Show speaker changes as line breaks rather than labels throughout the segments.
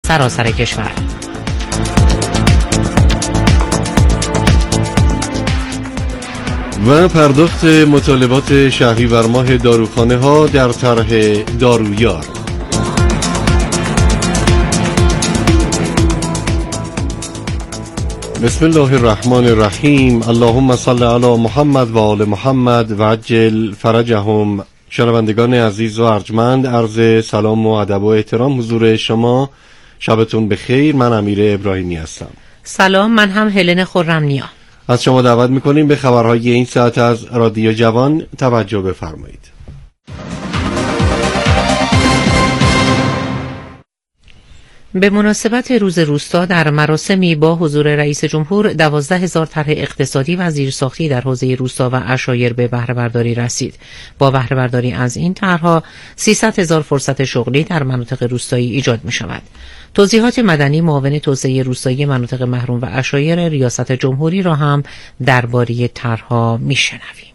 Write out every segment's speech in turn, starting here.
سراسر کشور.
و پرداخت مطالبات شهریور ماه داروخانه ها در طرح دارویار. بسم الله الرحمن الرحیم. اللهم صل علی محمد و آل محمد و عجل فرجهم. شنوندگان عزیز و ارجمند، عرض سلام و ادب و احترام حضور شما. شبتون بخیر. من امیر ابراهیمی هستم.
سلام، من هم هلن خرمنیا.
از شما دعوت میکنیم به خبرهای این ساعت از رادیو جوان توجه بفرمایید.
به مناسبت روز روستا در مراسمی با حضور رئیس جمهور 12,000 طرح اقتصادی و زیرساختی در حوزه روستا و عشایر به بهره برداری رسید. با بهره برداری از این طرح‌ها 300,000 فرصت شغلی در مناطق روستایی ایجاد می شود. توضیحات مدنی معاون توسعه روستایی مناطق محروم و عشایر ریاست جمهوری را هم درباره طرح‌ها می‌شنویم.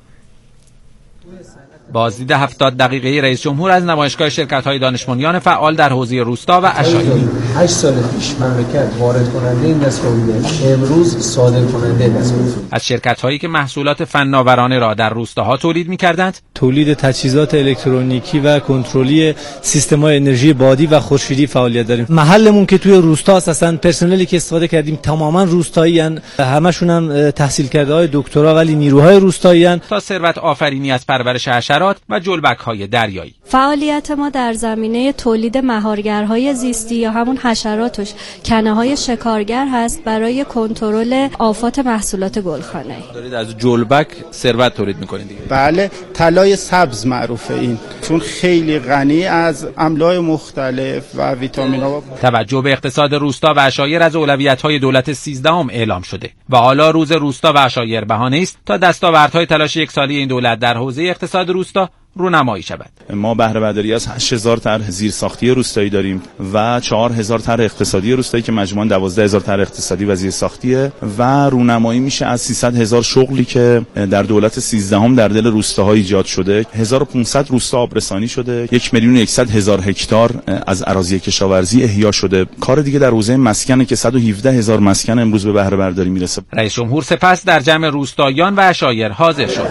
بازدید 70 دقیقه‌ای رئیس جمهور از نمایشگاه شرکت‌های دانش بنیان فعال در حوزه روستا و عشایر.
8 سال پیش مملکت وارد کننده این دستگاه بود، امروز صادر کننده دستگاه.
از شرکت‌هایی که محصولات فناورانه را در روستاها تولید می‌کردند،
تولید تجهیزات الکترونیکی و کنترلی سیستم‌های انرژی بادی و خورشیدی فعالیت داریم. محلمون که توی روستاست، اصلا پرسنلی که استفاده کردیم تماما روستایی‌ان، همشون هم تحصیل کرده‌های دکترا ولی نیروهای روستایی‌ان.
تا ثروت آفرینی از پرورش حشرات و جلبک‌های دریایی.
فعالیت ما در زمینه تولید مهارگرهای زیستی یا همون حشرات و کنه‌های شکارگر هست برای کنترل آفات محصولات گلخانه‌ای.
دارید از جلبک ثروت تولید می‌کنید دیگه؟
بله، طلای سبز معروفه این، چون خیلی غنی از املاح مختلف و ویتامین‌ها.
توجه به اقتصاد روستا و عشایر از اولویت‌های دولت 13 اعلام شده و حالا روز روستا و عشایر بهانه است تا دستاوردهای تلاش یک ساله این دولت در حوزه اقتصاد روستا رونمایی شود.
ما بهره برداری از 8,000 طرح زیرساختی روستایی داریم و 4,000 طرح اقتصادی روستایی که مجموعاً 12,000 طرح اقتصادی و زیرساختیه و رونمایی میشه از 300,000 شغلی که در دولت 13 در دل روستاها ایجاد شده. 1500 روستا آبرسانی شده، 1,100,000 هکتار از اراضی کشاورزی احیا شده. کار دیگه در حوزه مسکن که 117,000 مسکن امروز به بهره برداری میرسه.
رئیس جمهور سپس در جمع روستاییان و عشایر حاضر شد.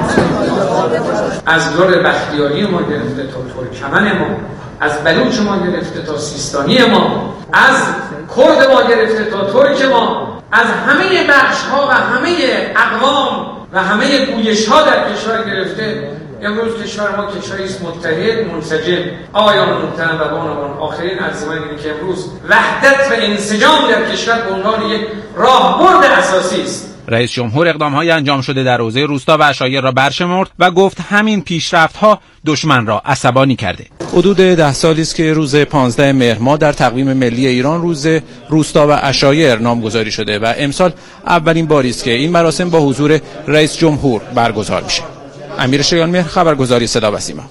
از لور بختیاری ما گرفته تا ترکمن ما، از بلوچ ما گرفته تا سیستانی ما، از کرد ما گرفته تا ترک ما، از همه بخش‌ها و همه اقوام و همه گویش‌ها در کشور گرفته. امروز کشور ما کشوری است متحد، منسجم. آقایان محترم و بانوان، آخرین عرض من اینه که امروز وحدت و انسجام در کشور به عنوان یک راهبرد اساسی است.
رئیس جمهور اقدام‌های انجام شده در حوزه روستا و عشایر را برشمرد و گفت همین پیشرفت‌ها دشمن را عصبانی کرده.
حدود 10 سالی است که روز 15 مهر ماه در تقویم ملی ایران روز روستا و عشایر نامگذاری شده و امسال اولین باری است که این مراسم با حضور رئیس جمهور برگزار میشه. امیر شایانمهر، خبرگزاری صدا و سیما.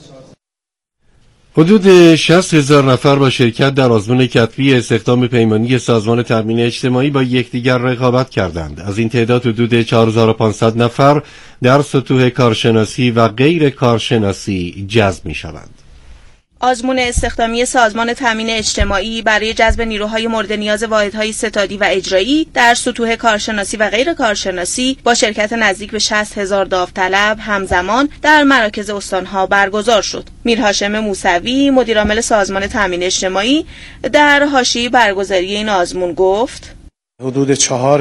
حدود 60,000 نفر با شرکت در آزمون کتبی استخدام پیمانی سازمان تامین اجتماعی با یکدیگر رقابت کردند. از این تعداد حدود 4,500 نفر در سطوح کارشناسی و غیر کارشناسی جذب می‌شوند.
آزمون استخدامی سازمان تامین اجتماعی برای جذب نیروهای مورد نیاز واحدهای ستادی و اجرایی در سطوح کارشناسی و غیر کارشناسی با شرکت نزدیک به 60,000 داوطلب همزمان در مراکز استانها برگزار شد. میرهاشم موسوی، مدیرعامل سازمان تامین اجتماعی، در حاشیه برگزاری این آزمون گفت:
حدود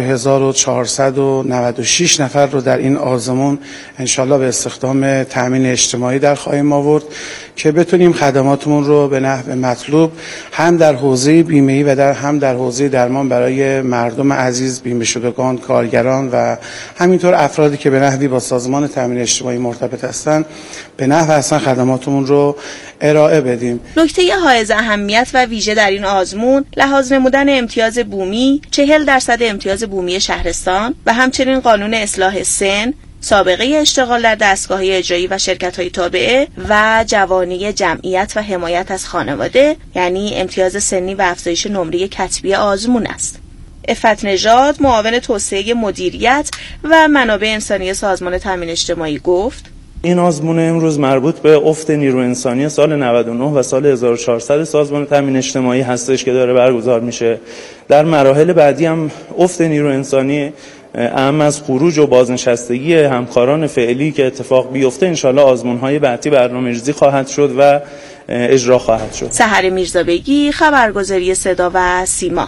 4,496 نفر رو در این آزمون انشالله به استخدام تامین اجتماعی در خواهیم آورد که بتونیم خدماتمون رو به نحو مطلوب هم در حوزه بیمه‌ای و هم در حوزه درمان برای مردم عزیز، بیمه شدگان، کارگران و همینطور افرادی که به نحوی با سازمان تامین اجتماعی مرتبط هستند به نحو اصلا خدماتمون رو ارائه بدیم.
نکته حائز اهمیت و ویژه در این آزمون لحاظ نمودن امتیاز بومی 40% امتیاز بومی شهرستان و همچنین قانون اصلاح سن، سابقه اشتغال در دستگاه‌های اجرایی و شرکت‌های تابعه و جوانی جمعیت و حمایت از خانواده، یعنی امتیاز سنی و افزایش نمره کتبی آزمون است. عفت نژاد، معاون توسعه مدیریت و منابع انسانی سازمان تامین اجتماعی گفت:
این آزمون امروز مربوط به افت نیرو انسانی سال 99 و سال 1400 سازمان تامین اجتماعی هستش که داره برگزار میشه. در مراحل بعدی هم افت نیرو انسانی اهم از خروج و بازنشستگی همکاران فعلی که اتفاق بیفته انشالله آزمون‌های بعدی برنامه‌ریزی خواهد شد و اجرا خواهد شد.
سحر میرزابگی، خبرگزاری صدا و سیما.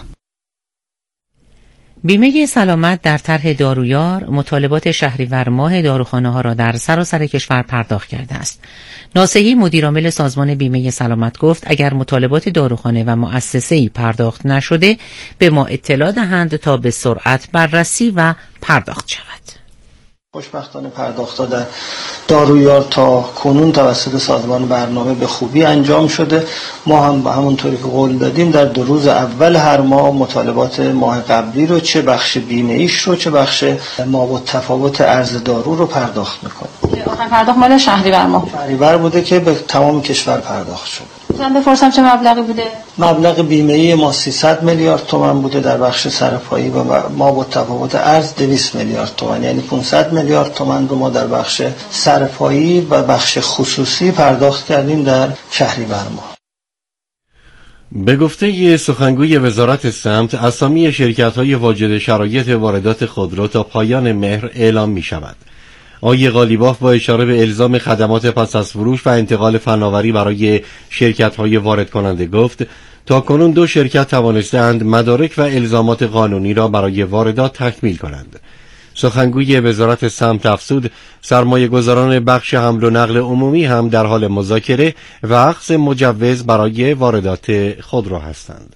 بیمه سلامت در طرح دارویار مطالبات شهریور ماه داروخانه‌ها را در سراسر کشور پرداخت کرده است. ناصحی مدیرعامل سازمان بیمه سلامت گفت اگر مطالبات داروخانه و مؤسسه‌ای پرداخت نشده به ما اطلاع دهند تا به سرعت بررسی و پرداخت شود.
خوشبختانه پرداخت‌ها در دارویار تا کنون توسط سازمان برنامه به خوبی انجام شده. ما هم به همونطوری که قول دادیم در 2 روز اول هر ماه مطالبات ماه قبلی رو چه بخش بیمه‌ایش رو چه بخش مابعد تفاوت ارز دارو رو پرداخت می‌کنیم.
آخرین پرداخت مال شهریور ماه
شهریور بوده که به تمام کشور پرداخت شده.
من بپرسم چه مبلغی بوده؟
مبلغ بیمه‌ای ما 300 میلیارد تومان بوده در بخش سرپایی و ما با تفاوت ارز 200 میلیارد تومان، یعنی 500 میلیارد تومان رو ما در بخش سرپایی و بخش خصوصی پرداخت کردیم در شهریور ماه.
به گفته سخنگوی وزارت سمت، اسامی شرکت‌های واجد شرایط واردات خودرو تا پایان مهر اعلام می‌شود. آقای قالیباف با اشاره به الزام خدمات پس از فروش و انتقال فناوری برای شرکت‌های وارد کننده گفت تاکنون 2 شرکت توانستند مدارک و الزامات قانونی را برای واردات تکمیل کنند. سخنگوی وزارت سمت افزود سرمایه گذاران بخش حمل و نقل عمومی هم در حال مذاکره و اخذ مجوز برای واردات خودرو هستند.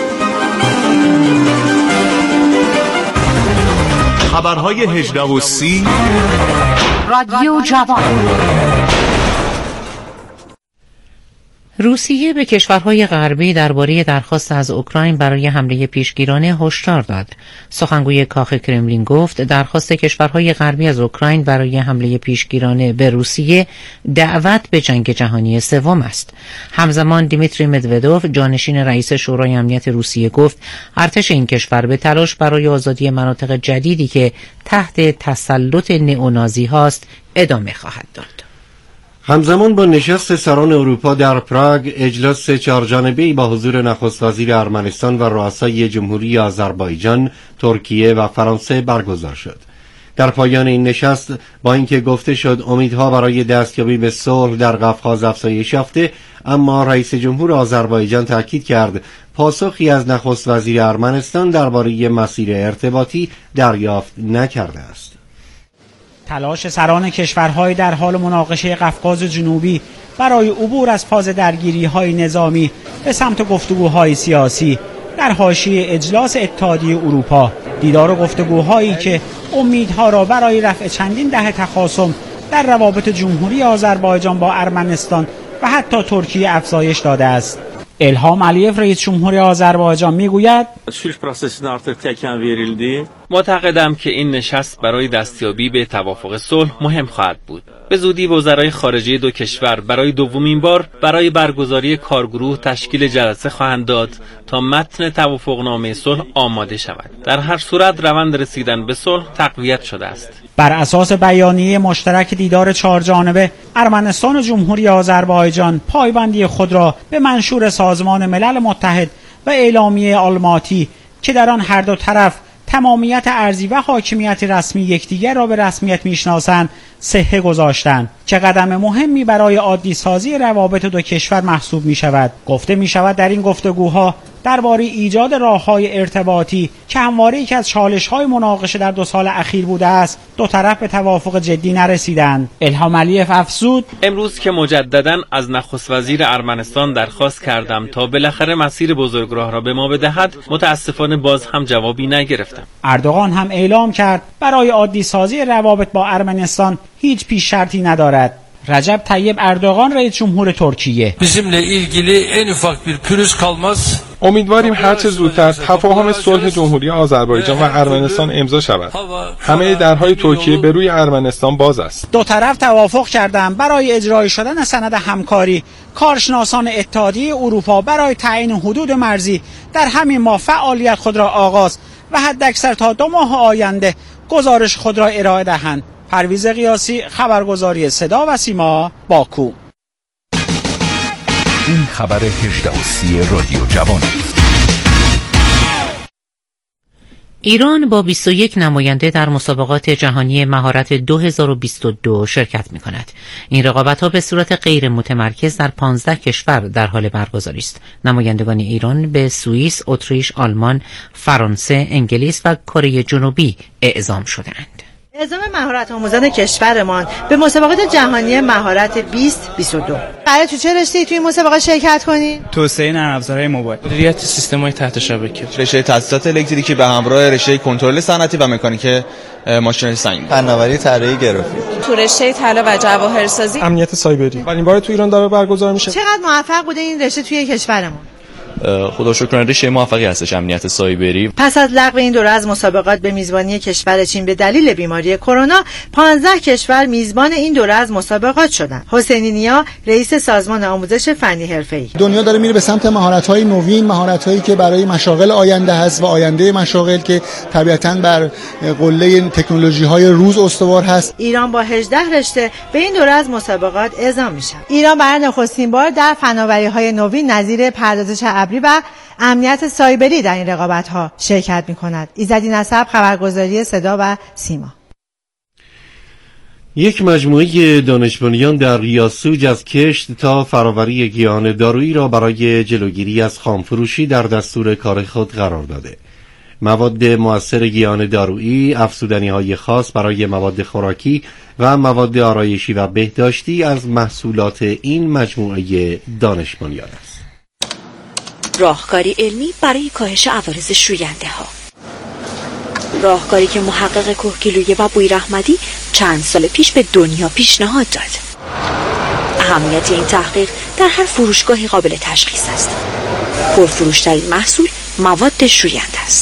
خبرهای 18:30
رادیو جوان. روسیه به کشورهای غربی درباره درخواست از اوکراین برای حمله پیشگیرانه هشدار داد. سخنگوی کاخ کرملین گفت درخواست کشورهای غربی از اوکراین برای حمله پیشگیرانه به روسیه دعوت به جنگ جهانی سوم است. همزمان دیمیتری مدودوف جانشین رئیس شورای امنیت روسیه گفت ارتش این کشور به تلاش برای آزادی مناطق جدیدی که تحت تسلط نئونازی هاست ادامه خواهد داد.
همزمان با نشست سران اروپا در پراگ، اجلاس 4 جانبه‌ای با حضور نخست وزیر ارمنستان و رؤسای جمهوری آذربایجان، ترکیه و فرانسه برگزار شد. در پایان این نشست با اینکه گفته شد امیدها برای دستیابی به صلح در قفقاز افزایش یافته، اما رئیس جمهور آذربایجان تاکید کرد پاسخی از نخست وزیر ارمنستان درباره مسیر ارتباطی دریافت نکرده است.
تلاش سران کشورهای در حال مناقشه قفقاز جنوبی برای عبور از فاز درگیری‌های نظامی به سمت گفتگوهای سیاسی در حاشیه اجلاس اتحادیه اروپا، دیدار و گفتگوهایی که امیدها را برای رفع چندین دهه تخاصم در روابط جمهوری آذربایجان با ارمنستان و حتی ترکیه افزایش داده است. الهام علیف رئیس جمهور آذربایجان میگوید
معتقدم که این نشست برای دستیابی به توافق صلح مهم خواهد بود. به زودی وزرای خارجه 2 کشور برای دومین بار برای برگزاری کارگروه تشکیل جلسه خواهند داد تا متن توافقنامه صلح آماده شود. در هر صورت روند رسیدن به صلح تقویت شده است.
بر اساس بیانیه مشترک دیدار 4 جانبه، ارمنستان و جمهوری آذربایجان پایبندی خود را به منشور سازمان ملل متحد و اعلامیه آلماتی که در آن هر دو طرف تمامیت ارضی و حاکمیت رسمی یکدیگر را به رسمیت میشناسند صحه گذاشتند که قدم مهمی برای عادی سازی روابط 2 کشور محسوب می شود. گفته می شود در این گفتگوها درباره ایجاد راه‌های ارتباطی که همواره یکی از چالش‌های مناقشه در 2 سال اخیر بوده است، 2 طرف به توافق جدی نرسیدند. الهام علیف افزود
امروز که مجدداً از نخست وزیر ارمنستان درخواست کردم تا بالاخره مسیر بزرگراه را به ما بدهد، متاسفانه باز هم جوابی نگرفتم.
اردوغان هم اعلام کرد برای عادی سازی روابط با ارمنستان هیچ پیش شرطی ندارد. رجب طیب اردوغان رئیس جمهور ترکیه
bizimle ilgili en ufak bir pürüz kalmaz. امیدواریم هرچه زودتر تفاهم صلح جمهوری آذربایجان و ارمنستان امضا شود. همه درهای ترکیه به روی ارمنستان باز است.
2 طرف توافق کردند برای اجرای شدن سند همکاری. کارشناسان اتحادیه اروپا برای تعیین حدود مرزی در همین ماه فعالیت خود را آغاز و حداکثر تا 2 ماه آینده گزارش خود را ارائه دهند. پرویز قیاسی، خبرگزاری صدا و سیما، باکو.
این خبر 18:30 رادیو جوان.
ایران با 21 نماینده در مسابقات جهانی مهارت 2022 شرکت می کند. این رقابت‌ها به صورت غیر متمرکز در 15 کشور در حال برگزاری است. نمایندگان ایران به سوئیس، اتریش، آلمان، فرانسه، انگلیس و کره جنوبی اعزام شدند.
اعزام مهارت آموزان کشورمان به مسابقات جهانی مهارت 2022. قراره تو چه رشته‌ای توی مسابقات شرکت کنین؟
توسعه نرم افزارهای موبایل، مدیریت سیستم‌های تحت شبکه،
رشته تاسیسات الکتریکی به همراه رشته کنترل صنعتی و مکانیک ماشین سنگی، فناوری طراحی گرافیک،
تو رشته طلا و جواهرسازی،
امنیت سایبری. اولین بار تو ایران داره برگزار میشه.
چقدر موفق بوده این رشته توی کشورمون؟
خدا شکر رشته موفقی هستش امنیت سایبری.
پس از لغو این دوره از مسابقات به میزبانی کشور چین به دلیل بیماری کرونا، 15 کشور میزبان این دوره از مسابقات شدند. حسینی نیا، رئیس سازمان آموزش فنی حرفه‌ای:
دنیا داره میره به سمت مهارت‌های نوین، مهارت‌هایی که برای مشاغل آینده هست و آینده مشاغل که طبیعتاً بر قله تکنولوژی‌های روز استوار هست.
ایران با 18 رشته به این دوره از مسابقات اعزام میشه. ایران برای نخستین بار در فناوری‌های نوین نظیر پردازش ابری و امنیت سایبری در این رقابت‌ها شرکت می‌کند. ایزدی نسب، خبرگزاری صدا و سیما.
یک مجموعه دانش بنیان در ریاسوج از کشت تا فراوری گیاهان دارویی را برای جلوگیری از خامفروشی در دستور کار خود قرار داده. مواد مؤثر گیاهان دارویی، افزودنی‌های خاص برای مواد خوراکی و مواد آرایشی و بهداشتی از محصولات این مجموعه دانش بنیان است.
راهکاری علمی برای کاهش عوارض شوینده ها. راهکاری که محقق کوهگیلویه و بویراحمدی چند سال پیش به دنیا پیشنهاد داد. اهمیت این تحقیق در هر فروشگاهی قابل تشخیص است. پرفروش‌ترین محصول مواد شوینده است.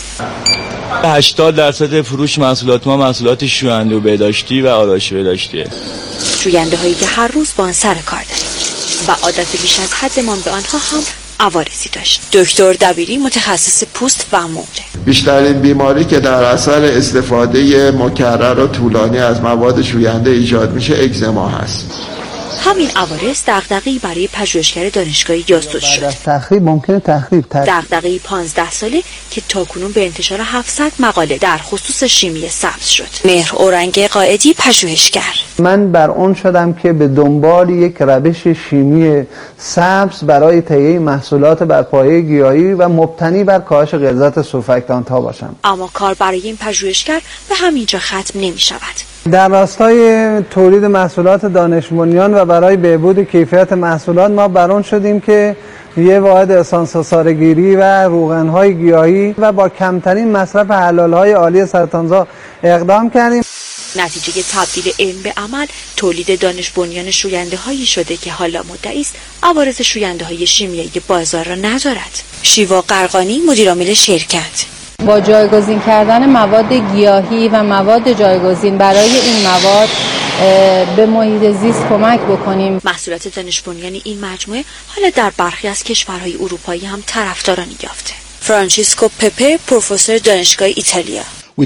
80% فروش محصولات ما محصولات شوینده و بهداشتی و آرایشی بهداشتیه.
شوینده هایی که هر روز با آن سر کار داریم و عادت بیش از حدمان به آنها هم عوارضی داشت. دکتر دبیری، متخصص پوست و مهره:
بیشترین بیماری که در اثر استفاده مکرر و طولانی از مواد شوینده ایجاد میشه اگزما هست.
همین عوارض دغدغه‌ای برای پژوهشگر دانشگاه یاسوج شد.
تخریب ممکنه
دغدغه‌ای 15 ساله که تاکنون به انتشار 700 مقاله در خصوص شیمی سبز شد. مهر اورنگ قائدی، پژوهشگر:
من بر اون شدم که به دنبال یک روش شیمی سبز برای تهیه محصولات بر پایه گیاهی و مبتنی بر کاهش غلظت سورفاکتانت ها باشم.
اما کار برای این پژوهشگر به همینجا ختم نمی شود.
در راستای تولید محصولات دانش بنیان و برای بهبود کیفیت محصولات ما بر آن شدیم که یه واحد اسانس‌سارگیری و روغن‌های گیاهی و با کمترین مصرف حلال‌های عالی سرطانزا اقدام کردیم.
نتیجه تبدیل علم به عمل تولید دانش بنیان شوینده هایی شده که حالا مدعی است عوارض شوینده های شیمیایی بازار را ندارد. شیوا قرقانی، مدیرعامل شرکت:
با جایگزین کردن مواد گیاهی و مواد جایگزین برای این مواد به محیط زیست کمک بکنیم.
محصولات دانش بنیان این مجموعه حالا در برخی از کشورهای اروپایی هم طرفدارانی یافته. فرانچیسکو پپه، پروفسور دانشگاه ایتالیا: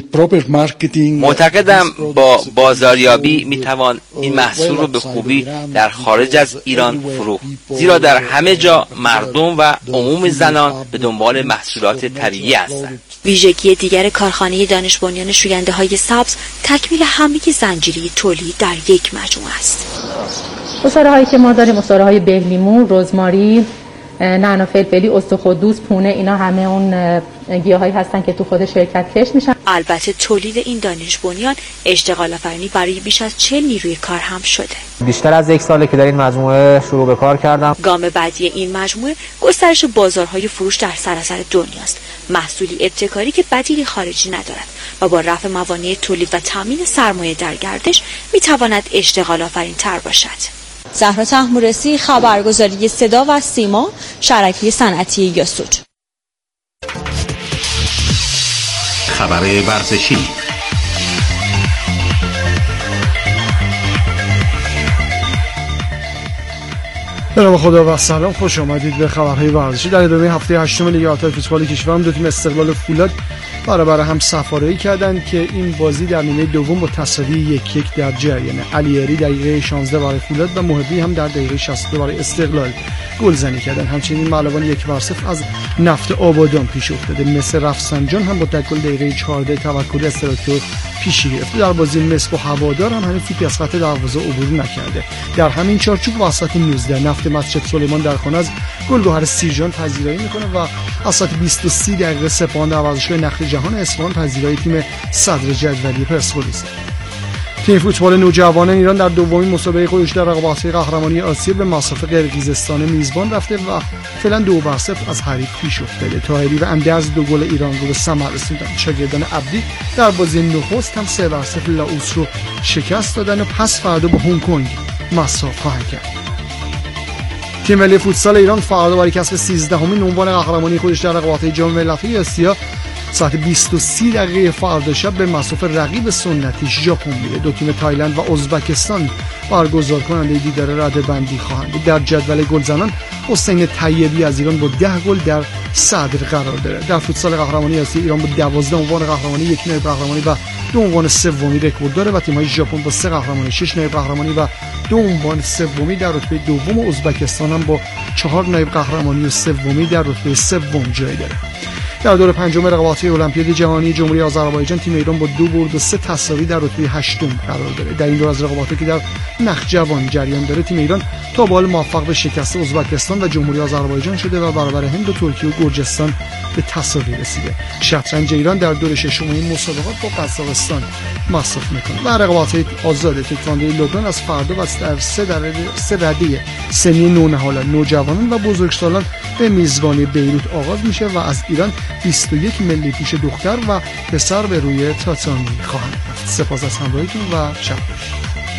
معتقدم با بازاریابی میتوان این محصول رو به خوبی در خارج از ایران فروخت، زیرا در همه جا مردم و عموم زنان به دنبال محصولات طبیعی هستند.
ویژگی دیگر کارخانه دانش بنیان شوینده های سبز تکمیل همه زنجیره تولید در یک مجموعه است.
عصاره هایی که ما داریم عصاره های بهلیمو، رزماری، نعنا فلفلی، استخوان، پونه، اینا همه اون گیاهایی هستن که تو خود شرکت کشت میشن.
البته تولید این دانش بنیان اشتغال آفرینی برای بیش از 40 نیروی کار هم شده.
بیشتر از یک ساله که در این مجموعه شروع به کار کردم.
گام بعدی این مجموعه گسترش بازارهای فروش در سراسر دنیاست. محصولی ابتکاری که بدیلی خارجی ندارد و با رفع موانع تولید و تامین سرمایه در گردش میتواند اشتغال آفرین تر باشد. زهرا طهمورثی، خبرگزاری صدا و سیما، شرکت صنعتی یاسوج.
خبر ورزشی.
به نام خدا و سلام، خوش آمدید به خبرهای ورزشی. در ادامه هفته هشتم لیگ برتر فوتبال کشور دو تیم استقلال و فولاد برابر هم صفاره‌ای کردند که این بازی در نیمه دوم با تساوی 1-1 در جریان. علیاری دقیقه 16 برای فولاد و محبی هم در دقیقه 62 برای استقلال گلزنی کردند. همچنین معلوان 1-0 از نفت آبادان پیش افتاده. مصر رفسنجان هم با گل دقیقه 14 توکل استراکتور پیشی گرفته. در بازی مصر و هوادار هم هنوز توپی از خط دروازه عبور نکرده. در همین چارچوب وسط 19 نفت مسجد سلیمان در خانه از گلگهر سیرجان پذیرایی میکنه و از ساعت 20 دقیقه سپاهان در ورزشگاه نخل جهان اصفهان پذیرایی تیم صدر جدولی پرسپولیس. تیم فوتبال نوجوانان ایران در دومین مسابقه خودش در رقابت‌های قهرمانی آسیا به مصاف قرقیزستان میزبان رفته و فعلا 2-0 از حریف پیش افتاده. طاهری و اندرز دو گل ایران رو به ثمر رسوندن. شاگردان عبدی در بازی نخست هم 3-0 لاوس رو شکست دادن و پس فردا با هنگ کنگ مساف خواهند کرد. تیم ملی فوتسال ایران فردا برای کسب 13مین عنوان قهرمانی خودش در رقابت‌های جام ملت‌های آسیا ساعت 20 دقیقه فردا شب به مصاف رقیب سنتیش ژاپن میره. دو تیم تایلند و ازبکستان برگزار کننده دیدار رده‌بندی خواهند بود. در جدول گلزنان حسین طیبی از ایران با 10 گل در صدر قرار داره. در فوتسال قهرمانی آسیا ایران با 12 عنوان قهرمانی، 1 نایب قهرمانی و 2 عنوان سومی رکورد داره و تیم‌های ژاپن با 3 قهرمانی، 6 نایب قهرمانی و 2 عنوان سومی در رتبه دوم و ازبکستان هم با 4 نایب قهرمانی و سومی در رتبه سوم جای داره. در دور پنجم رقابت‌های المپیاد جهانی جمهوری آذربایجان تیم ایران با 2 برد و 3 تساوی در رتبه هشتم قرار داره. در این دور از رقابت‌ها که در نخجوان جریان داره تیم ایران تا به حال موفق به شکست ازبکستان و جمهوری آذربایجان شده و برابر هند و ترکیه و گرجستان به تساوی رسیده. شطرنج ایران در دور ششم این مسابقات با قزاقستان مصاف میکنه. و رقابت‌های آزاد تکواندو لبنان از فردا و در 3 رده سنی نونهالان، نوجوانان و بزرگسالان به میزبانی بیروت آغاز میشه و از ایران 21 ملی پوش دختر و پسر به روی تاتامی خواهند رفت. سپاس از همراهیتون و شب بخیر.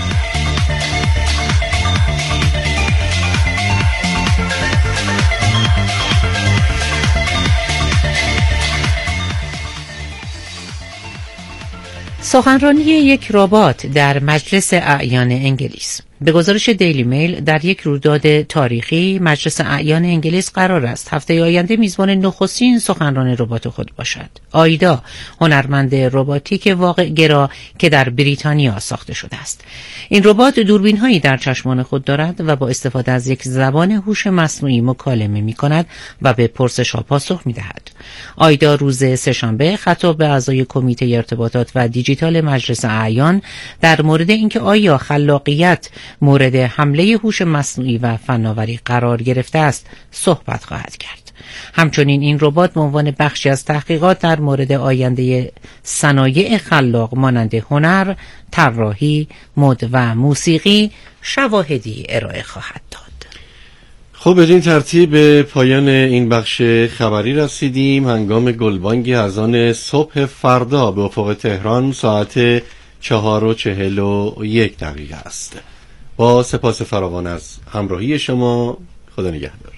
سخنرانی یک ربات در مجلس اعیان انگلیس. به گزارش دیلی میل در یک رویداد تاریخی مجلس اعیان انگلیس قرار است هفته آینده میزبان نخستین سخنران ربات خود باشد. آیدا، هنرمند رباتیک واقع گرا که در بریتانیا ساخته شده است. این ربات دوربین هایی در چشمان خود دارد و با استفاده از یک زبان هوش مصنوعی مکالمه می کند و به پرسش ها پاسخ می دهد. آیدا روز سه‌شنبه خطاب به اعضای کمیته ارتباطات و دیجیتال مجلس اعیان در مورد اینکه آیا خلاقیت مورد حمله هوش مصنوعی و فناوری قرار گرفته است صحبت خواهد کرد. همچنین این ربات به عنوان بخشی از تحقیقات در مورد آینده صنایع خلاق مانند هنر، طراحی، مد و موسیقی شواهدی ارائه خواهد داد.
خب بدین ترتیب به پایان این بخش خبری رسیدیم. هنگام گلبانگ اذان صبح فردا به افق تهران ساعت 4:41 است. با سپاس فراوان از همراهی شما، خدا نگهدار.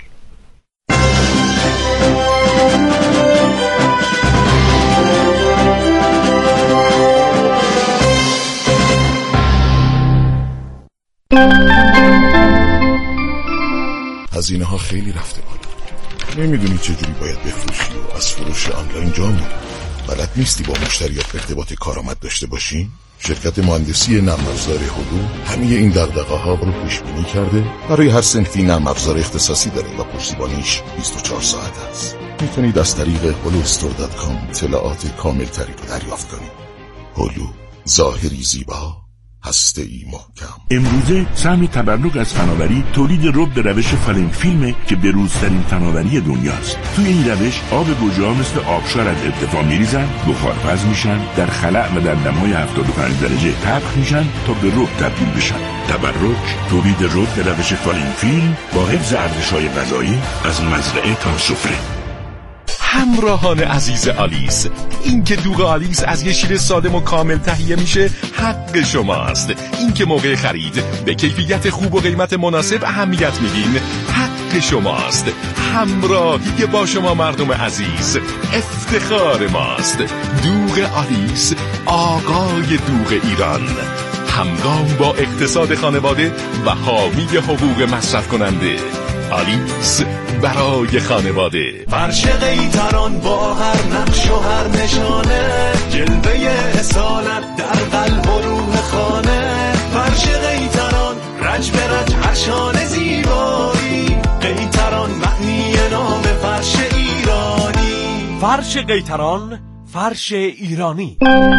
هزینه ها خیلی رفته بالا. نمیدونی چجوری باید بفروشی و از فروش آنلاین جا موندی. بلد نیستی با مشتریات ارتباط کارآمد داشته باشی؟ شرکت مهندسی نرم افزار هلو همه این دغدغه ها رو پیش بینی کرده. برای هر صنفی نرم افزار اختصاصی داره و پشتیبانیش 24 ساعت است. میتونید از طریق holustore.com اطلاعات کامل تری رو دریافت کنید. هلو، ظاهری زیبا، هسته‌ای محکم.
امروزه سهم تبرک از فناوری تولید رب به روش فلنگ فیلمه که بروزترین فناوری دنیاست. توی این روش آب گوجه‌ها مثل آبشار از ارتفاع میریزن، بخارپز میشن، در خلأ و در دمای 75 درجه طبخ میشن تا به رب تبدیل بشن. تبرک تولید رب به روش فلنگ فیلم با حفظ ارزش‌های غذایی از مزرعه تا سفره.
همراهان عزیز آلیس، این که دوغ آلیس از یه شیر سالم و کامل تهیه میشه حق شماست. این که موقع خرید به کیفیت خوب و قیمت مناسب اهمیت میدین حق شماست. همراهی با شما مردم عزیز افتخار ماست. دوغ آلیس، آقای دوغ ایران.
همگام با اقتصاد خانواده و حامی حقوق مصرف کننده. آلیس برای خانواده.
فرش قیطران با هر نقش و هر نشانه، جلوه اصالت در قلب و روح خانه. فرش قیطران رج به رج هر شانه زیبایی، قیطران معنی نام فرش ایرانی.
فرش قیطران، فرش ایرانی.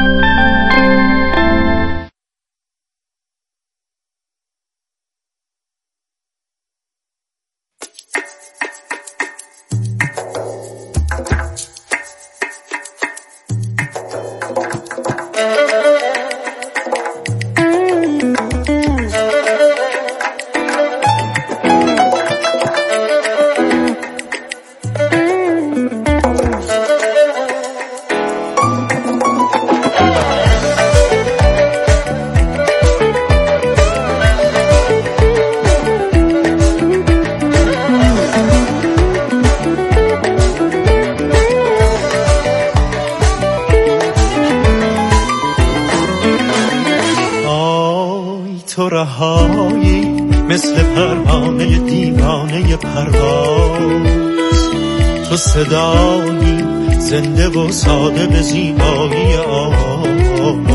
مثل پروانه دیوانه پرواز، تو صدایی زنده و ساده به زیبایی آواز،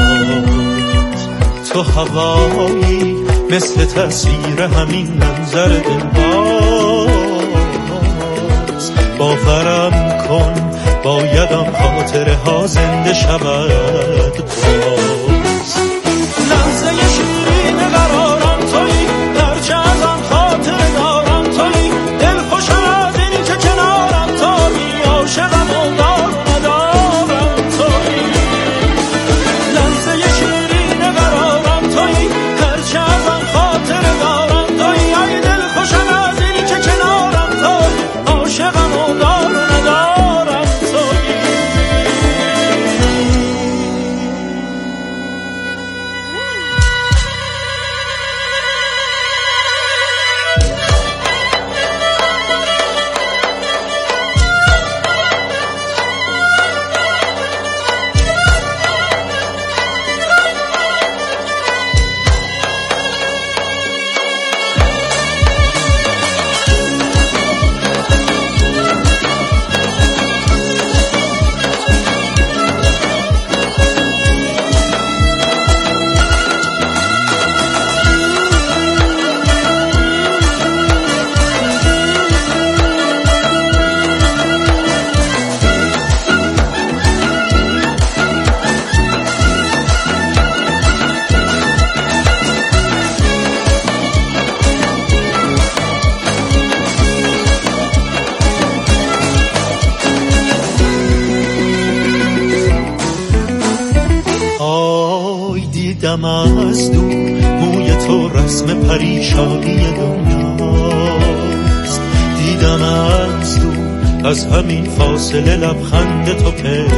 تو هوایی مثل تصویر همین منظر دلباز. باورم کن باید آن خاطره ها زنده شود باز. لحظه شیرین قرارم تویی، هرچه از آن خاطر دارم تویی، دل خوشم از این که کنارم تویی، عاشقم و دار و ندارم تویی. لحظه شیرین قرارم تویی، هرچه از آن خاطر دارم تویی، ای دل خوشم از این که کنارم تویی، عاشقم و دار و ندارم تویی. دیدم از دور موی تو رسم پریشانی دنیاست، دیدم از دور از همین فاصله لبخند تو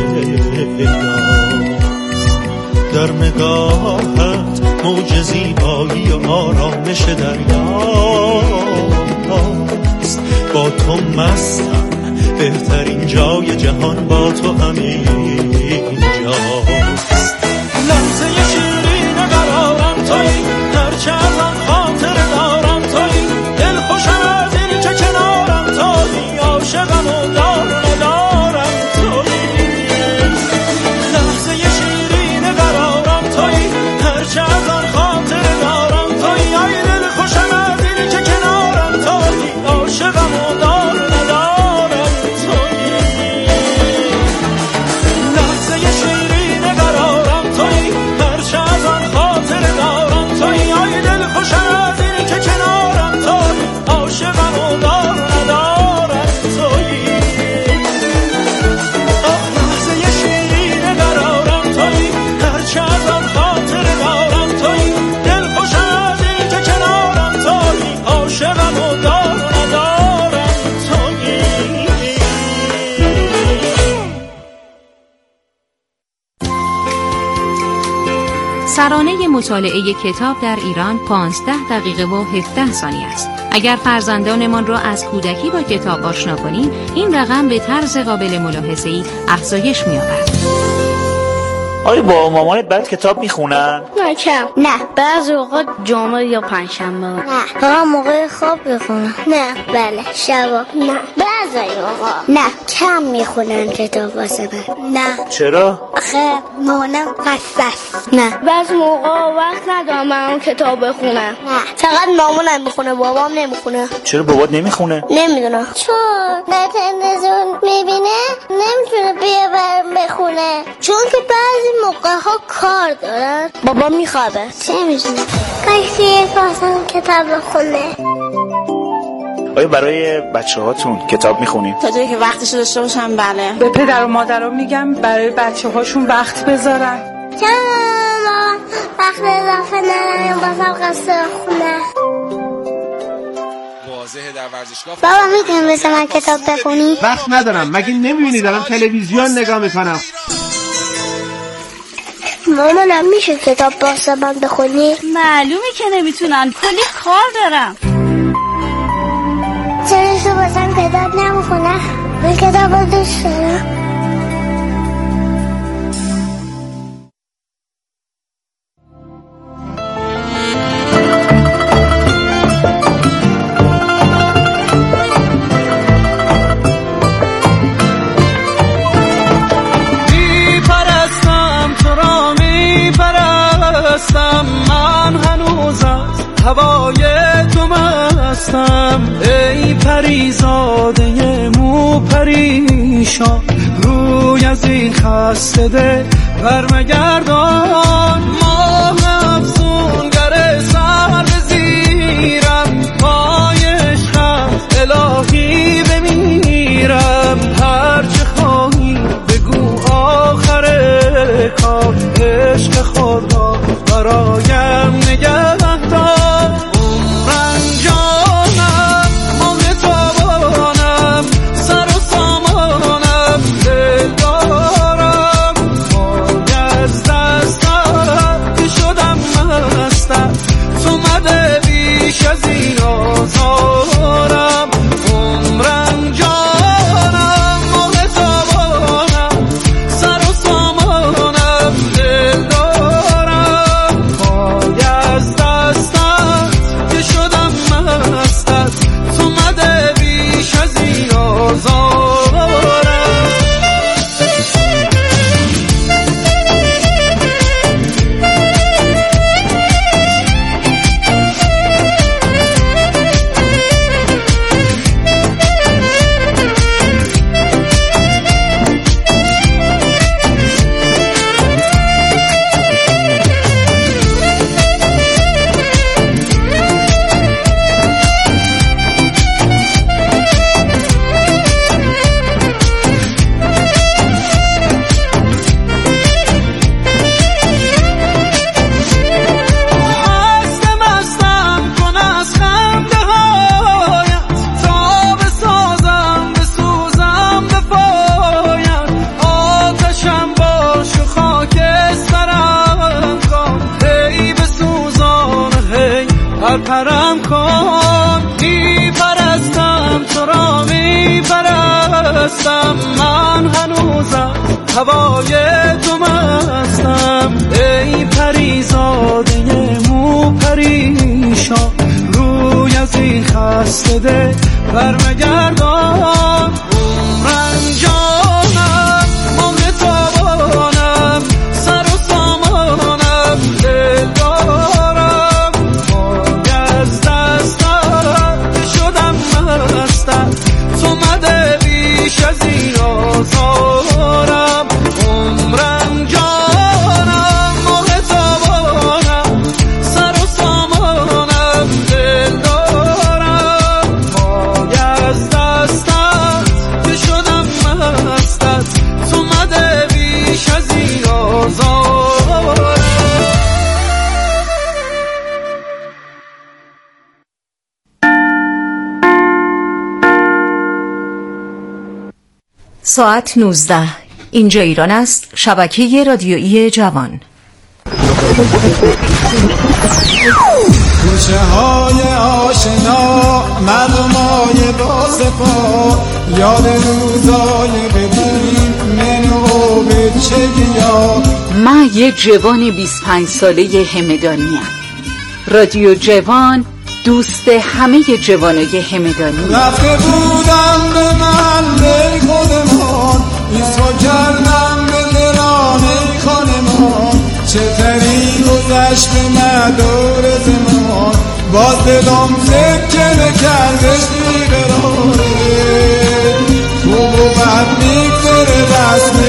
پیداست، در نگاهت موج زیبایی و آرامش دریاست، با تو مستم بهترین جای جهان با تو همینجاست. لحظه شیرین قرارم تویی، هرچه از آن خاطر دارم تویی، دل خوشم از این که کنارم تویی، عاشقم و دار و ندارم تویی. لحظه شیرین قرارم تویی، هرچه از آن خاطر دارم تویی، ای دل خوشم از این که کنارم تویی، عاشقم و دار و ندارم تویی. لحظه شیرین قرارم تویی، هرچه از آن خاطر دارم تویی، ای دل خوشم از این که کنارم تویی، عاشقم و دار و ندارم تویی. لحظه شیرین قرارم تویی، هرچه از آن خاطر دارم تویی، دل خوشم از این که کنارم تویی، عاشقم و دار و ندارم تویی.
سرانه مطالعه کتاب در ایران 15 دقیقه و 17 ثانیه است. اگر فرزندانمان را از کودکی با کتاب آشنا کنیم، این رقم به طرز قابل ملاحظه‌ای افزایش می‌یابد.
آیا با مامانت بعد کتاب میخونن؟
نه کم. نه بعضی اوقات جمعه یا پنجشنبه. نه فقط موقع خواب میخونن. نه بله شبا. نه بعضی اوقات. نه کم میخونن کتاب واسه من. نه
چرا؟
آخه مامانم حساس. نه بعضی موقع وقت ندارم من کتاب بخونم. نه فقط مامانم میخونه بابام نمیخونه.
چرا بابات نمیخونه؟
نمیدونم چون در تلویزیون میبینه نمیتونه بیا برم بخونه چون که بعضی موقع ها کار دارن بابا میخوابه چه میدونم کاشکی یک واسم کتاب بخونه.
آیا برای بچه هاتون کتاب میخونین؟
تا جایی که وقتشو داشته باشم بله.
به پدر و مادرها میگم برای بچه هاشون وقت بذارن.
چرا وقت اضافه نداریم بازم قصه خونه. بابا میتونی بسه من کتاب بخونی؟
وقت ندارم. مگه نمیبینی دارم تلویزیون نگاه میکنم؟
مامانم میشه کتاب واسه من بخونی؟
معلومه که نمیتونن کلی کار دارم.
چرا تو بازم کتاب نمیخونه؟ من کتاب رو دوست دارم.
من هنوز از هوای تو مستم ای پریزاده مو پریشان روی از این خسته ده برمگردان ماه افسونگر سر بزیرم پای عشقت الهی بمیرم هرچه خواهی بگو آخر کار عشق خود را برایم نگه دار عمرم جانم ماه تابانم سر و سامانم دل دارم پای از دستم که شدم مستم تو مده بیش از این آزارم عمرم جانم ماه تابانم سر و سامانم دل دارم پای از دستم که شدم مستت تو مده بیش از این آزارم پرم کن میپرستم تو را میپرستم من هنوز از هوای تو مستم ای پریزاده مو پریشان روی از این خسته ده برمگردان عمرم جانم ماه تابانم سر و سامانم دل دارم پای از دستم که شدم مستم تو مده بیش از این آزارم عمرم جانم ماه تابانم سر و سامانم دل دارم پای از دستم که شدم مستت تو مده بیش از این آزارم
ساعت 19. اینجا ایران است. شبکه رادیویی جوان.
کوچه های آشنا مردمای با سپا یاد روزای قدیم منو به چگیا
من یه جوان 25 ساله همدانیم. رادیو جوان دوست همه جوانای همدانی.
رفته بودم به محل خودمان، ایسا کردم به درانه خانمان، چطوری گذشت به مدار زمان، باز دلم سکه نکردش بیقراره، خوب و بد میگذره رسم